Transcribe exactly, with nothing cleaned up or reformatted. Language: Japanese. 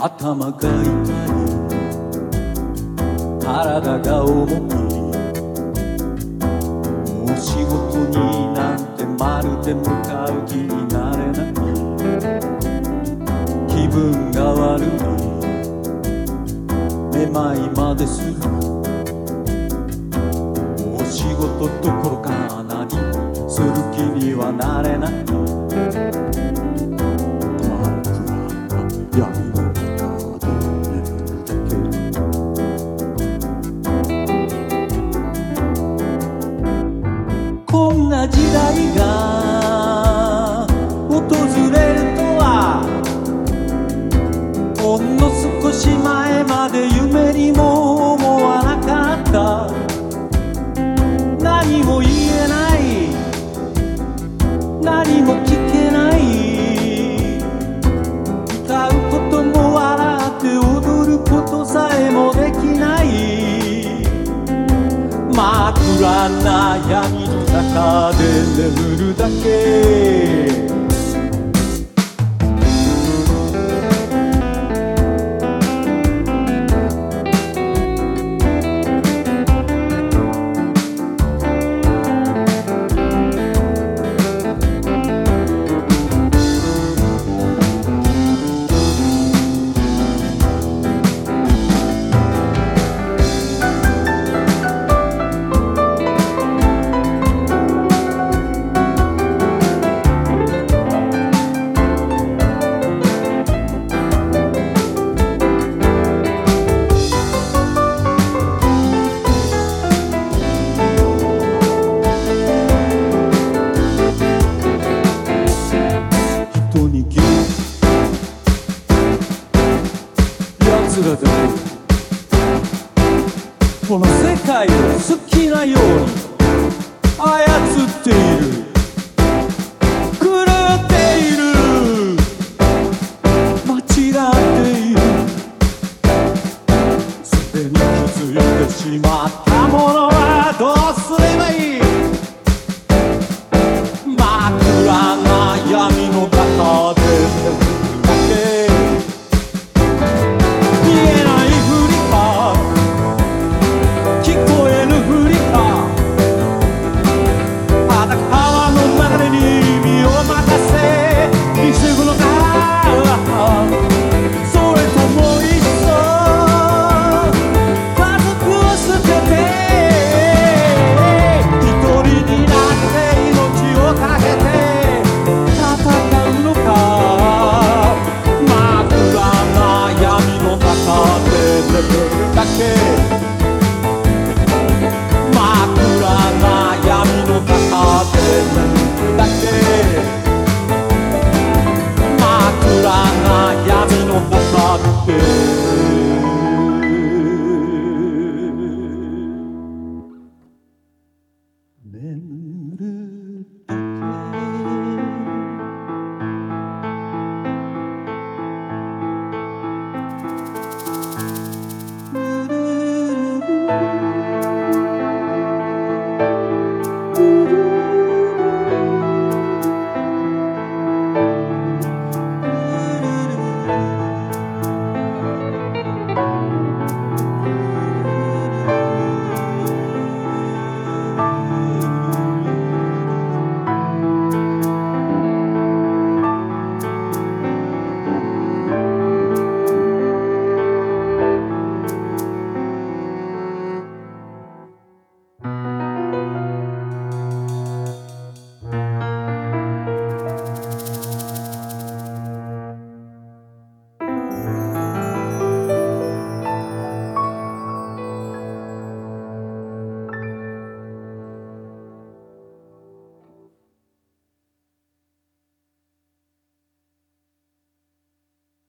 頭が痛い体が重いもう仕事になんてまるで向かう気になれない気分が悪いめまいまでするもう仕事どころか何する気にはなれない闇の中で眠るだけこんな時代が訪れるとはほんの少し前まで夢にも思わなかった何も言えない何も聞けない歌うことも笑って踊ることさえもできない真っ暗な闇の中で眠るだけこの世界を好きなように